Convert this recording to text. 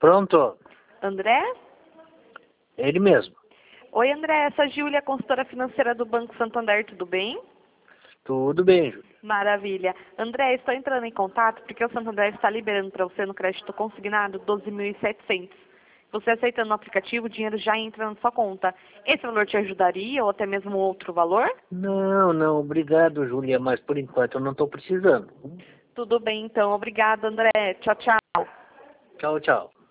Pronto, André? ele mesmo. Oi, André. Essa é a Júlia, consultora financeira do Banco Santander, tudo bem? Tudo bem, Júlia. Maravilha. André, estou entrando em contato porque o Santander está liberando para você no crédito consignado 12.700. Você aceitando o aplicativo, o dinheiro já entra na sua conta. Esse valor te ajudaria ou até mesmo outro valor? Não, obrigado, Júlia, mas por enquanto eu não estou precisando. Tudo bem, então. Obrigada, André. Tchau, tchau. Tchau, tchau.